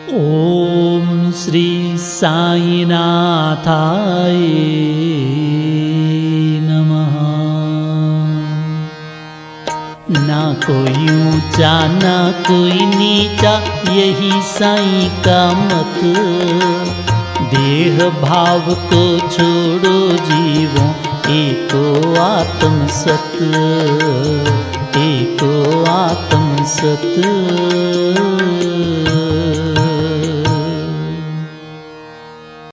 ओम श्री साईनाथाय नमः। ना कोई ऊंचा ना कोई नीचा, यही साईं का मत। देह भाव को छोड़ो जीवों, एको आत्म सत, एको आत्म सत।